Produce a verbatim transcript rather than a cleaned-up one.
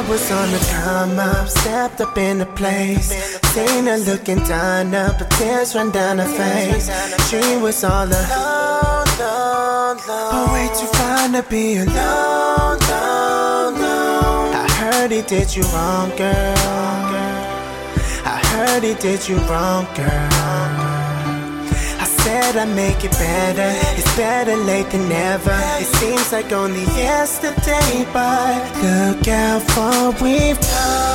was on the come up, stepped up in the place. Seen her looking done up, but tears run down her face. She was all alone, alone, alone. But way too fine to be alone, alone, alone. I heard he did you wrong, girl. I heard he did you wrong, girl. I said I'd make it better. It's better late than never. It seems like only yesterday, but look out for what we've done.